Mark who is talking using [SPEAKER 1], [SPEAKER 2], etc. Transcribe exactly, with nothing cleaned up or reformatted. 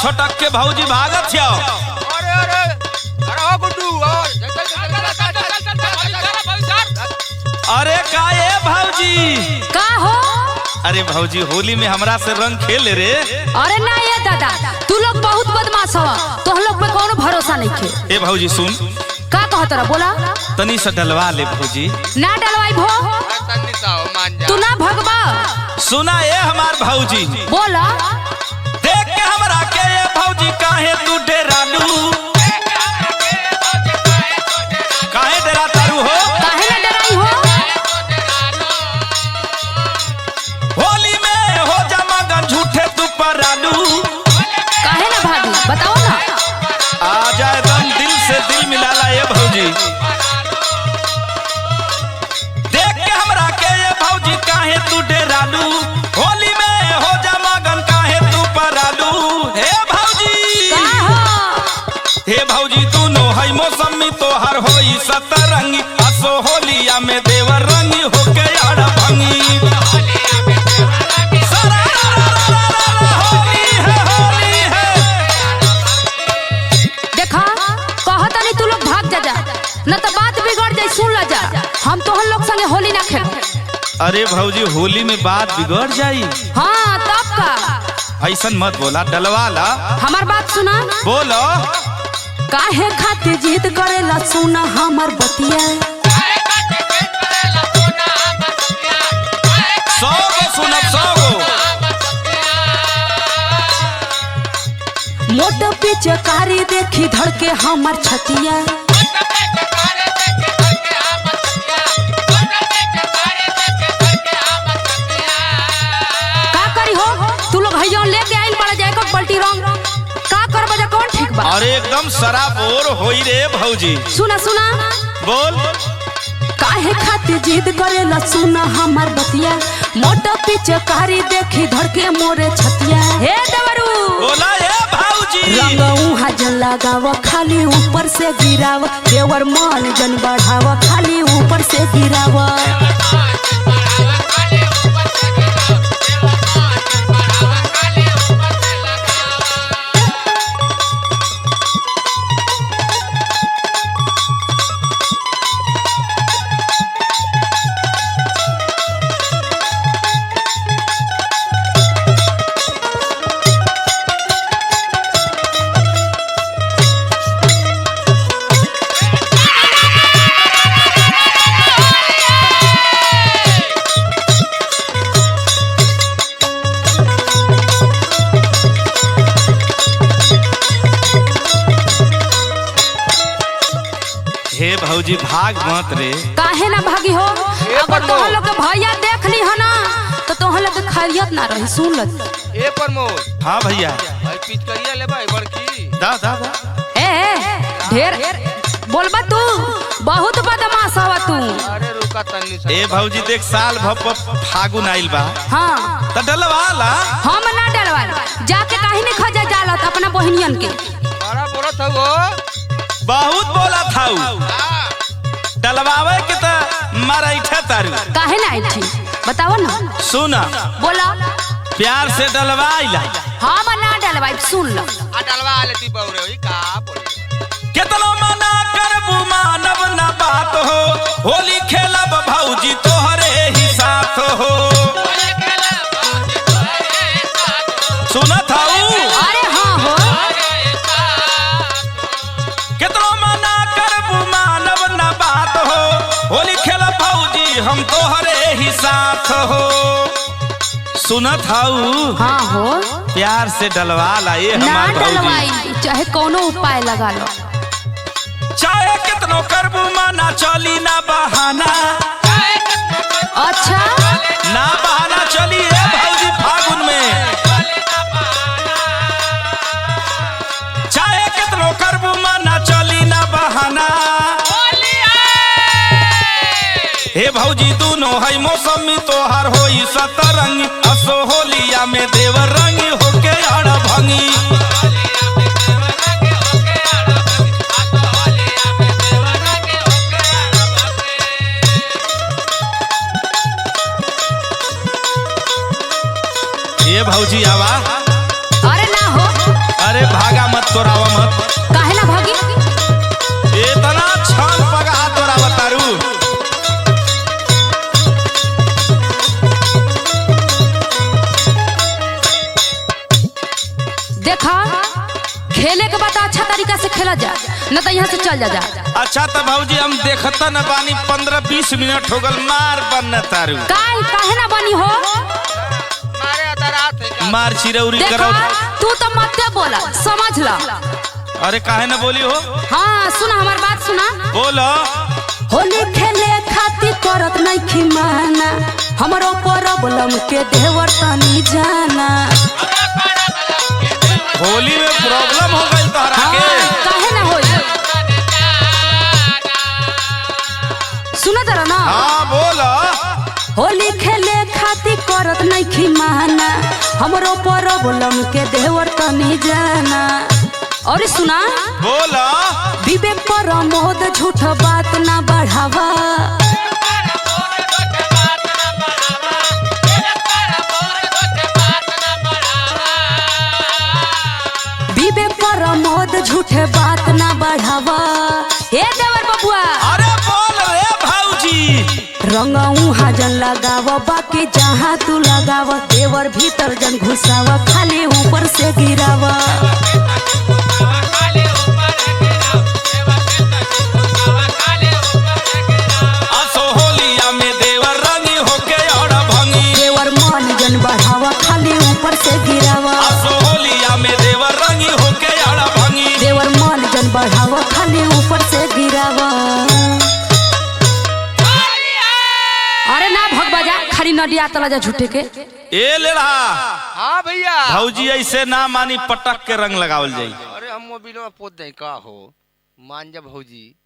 [SPEAKER 1] छोटक के भौजी भागत हो।
[SPEAKER 2] अरे अरे अरे हो गुड्डू और
[SPEAKER 1] अरे का ये भौजी
[SPEAKER 3] का हो?
[SPEAKER 1] अरे भौजी होली में हमरा से रंग खेले रे।
[SPEAKER 3] अरे ना ये दादा तू लोग बहुत बदमाश हो, तो हम लोग पे कोनो भरोसा नहीं खे।
[SPEAKER 1] ए भौजी सुन
[SPEAKER 3] का कहत रहा बोला?
[SPEAKER 1] तनी से डलवा ले भौजी।
[SPEAKER 3] ना डलवाई भो तू ना भगवा।
[SPEAKER 1] सुना ये हमार भौजी
[SPEAKER 3] बोला
[SPEAKER 1] देख के हमरा के ये भौजी काहे तू डेरालू काहे डेरा तारू हो?
[SPEAKER 3] काहे ना डराई हो?
[SPEAKER 1] होली में हो जा मगन झूठे तू परालू
[SPEAKER 3] काहे ना भागी बताओ ना।
[SPEAKER 1] आ जाए दम दिल से दिल मिलाला ये भौजी। देख के हमरा के ये भौजी काहे तू डेरालू होली में हो जा मगन काहे तू परालू। हे भौजी
[SPEAKER 3] का हो?
[SPEAKER 1] हे भौजी तू नो है मौसमी तोहर होई सतरंगी असो होलिया में देवर रंगी होके यार भंगी।
[SPEAKER 3] देखा कहता नहीं तू लोग भाग जा जा न तो बात बिगड़ जाए। सुन ला जा हम तो हम लोग संगे होली ना खेल।
[SPEAKER 1] अरे भौजी होली में बात बिगड़ जाई।
[SPEAKER 3] हाँ तब का
[SPEAKER 1] ऐसन मत बोला डलवा ला।
[SPEAKER 3] हमार बात सुना।
[SPEAKER 1] बोलो
[SPEAKER 3] काहे खातिर जिद करेला सुना हमार बतिया।
[SPEAKER 1] सौ गो सुनब सौ गो।
[SPEAKER 3] मोटो पीछे कारी देखी धड़के हमार छतिया। का करी हो तू लोग हइयो लेके आइल बड़ा जाए को पलटी रंग का कर बजा कौन ठीक बा?
[SPEAKER 1] अरे एकदम सराबोर होई रे भौजी।
[SPEAKER 3] सुना सुना
[SPEAKER 1] बोल
[SPEAKER 3] काहे खातिर जिद करेला सुना हमार बतिया। मोटो पीछे कारी देखी धड़के मोरे छतिया। हे देवरू
[SPEAKER 1] बोला ये भौजी
[SPEAKER 3] रंगऊ हजन लगावा खाली ऊपर से गिरावा। देवर मान जन बढ़ावा खाली ऊपर से गिरावा।
[SPEAKER 1] हे भौजी भाग मत रे।
[SPEAKER 3] काहे ना भागी हो? अगर तोहर लोग के भैया देख ली है ना तो तोहर लोग के खैरियत ना रही। सुन ल
[SPEAKER 2] ए प्रमोद
[SPEAKER 1] हाँ भैया
[SPEAKER 2] भाई पिचकरिया ले भाई बड़की
[SPEAKER 1] दा दा दा।
[SPEAKER 3] ए ढेर बोलबा तू बहुत बदमाश हवा तू।
[SPEAKER 2] अरे रुका तन्नी से
[SPEAKER 1] ए भौजी देख साल भप फागुन आइल बा
[SPEAKER 3] हाँ
[SPEAKER 1] त डलवा ला।
[SPEAKER 3] हम ना डरवा जाके काहे नहीं खजा जालत अपना बहनियन के।
[SPEAKER 2] बड़ा बोलत हो वो
[SPEAKER 1] बहुत बोला था डलवावे के त मरैठा तारू।
[SPEAKER 3] काहे ना आई थी बताओ ना।
[SPEAKER 1] सुना
[SPEAKER 3] बोला
[SPEAKER 1] प्यार से डलवाइला।
[SPEAKER 3] हम ना डलवाई सुन लो।
[SPEAKER 2] आ डलवा लेती बौरे होई का बोली
[SPEAKER 1] कितना मना करबू मानव ना बात हो होली खेलब भौजी तोहरे ही साथ हो। सुना था
[SPEAKER 3] अरे हाँ हो
[SPEAKER 1] कितना मना करबू मानव ना बात हो होली खेलब भौजी हम तोहरे ही साथ हो। सुनत हाउ
[SPEAKER 3] हाँ हो
[SPEAKER 1] प्यार से डलवा ला ये
[SPEAKER 3] ना
[SPEAKER 1] हमार भौजी।
[SPEAKER 3] डलवाई चाहे कोनो उपाय लगा लो।
[SPEAKER 1] चाहे कितनो करबू माना चली ना बहाना।
[SPEAKER 3] अच्छा
[SPEAKER 1] ना बहाना चली है भौजी फागुन में। चाहे कितनो करबू माना चली ना बहाना। हे भौजी दोनों है मौसमी तोहर होई सतरंगी असो होलिया में देवर रंगी होके आड़ भंगी। ये भौजी आवा
[SPEAKER 3] अरे ना हो
[SPEAKER 1] अरे तोरावा मत।
[SPEAKER 3] काहे ना भागी?
[SPEAKER 1] इतना छल पगा तोरावा तारू।
[SPEAKER 3] देखा खेले के बाद अच्छा तरीका से खेला जा, न तो यहाँ से चल जा जा।
[SPEAKER 1] अच्छा तो भौजी हम देखता न बानी पंद्रह बीस मिनट हो गल मार बन तारू।
[SPEAKER 3] काहे काहे ना बनी हो?
[SPEAKER 2] मारे अदरात है का?
[SPEAKER 1] मार चिरौरी
[SPEAKER 3] देखा
[SPEAKER 1] करो।
[SPEAKER 3] तू तो मत बोला, समझ ला।
[SPEAKER 1] अरे काहे ना बोली हो?
[SPEAKER 3] हाँ सुना हमार बात सुना।
[SPEAKER 1] बोलो।
[SPEAKER 3] होली खेले खातिर करत नहीं खिमाना, हमरो प्रॉब्लम के देवर तनी जाना।
[SPEAKER 1] होली में प्रॉब्लम हो गई तोहरा
[SPEAKER 3] हाँ,
[SPEAKER 1] के?
[SPEAKER 3] काहे ना होई? सुना जरा ना।
[SPEAKER 1] हाँ बोलो।
[SPEAKER 3] होली खेले खातिर करत नहीं खिमाना, हमरो प्रॉब्लम के देवर तनी जाना। और सुना
[SPEAKER 1] बोलो।
[SPEAKER 3] विवेक पर मोद झूठ बात ना बढ़ावा। विवेक पर मोद झूठे बात ना बढ़ावा। हे देवर बबुआ।
[SPEAKER 1] अरे बोल रे भौजी।
[SPEAKER 3] रंगऊ हाजन लगाव, बाकी जहाँ तू लगाव, देवर भीतर जन घुसावा, खाली ऊपर से गिरावा।
[SPEAKER 1] असो होलिया में देवर रंगी होके और भंगी।
[SPEAKER 3] देवर मन जन बढ़ावा, खाली ऊपर से गिरावा।
[SPEAKER 1] असो होलिया में देवर रंगी होके और भंगी।
[SPEAKER 3] देवर मन जन बढ़ावा, खाली ऊपर से गिरावा। अरे ना भग बजा, खाली नडिया तला जा झूठे के।
[SPEAKER 1] ए ले रहा
[SPEAKER 2] हाँ भैया।
[SPEAKER 1] भौजी ऐसे ना मानी, पटक के रंग लगावल जाई।
[SPEAKER 2] अरे हम मोबिल में पोत दे का हो मान जा भौजी।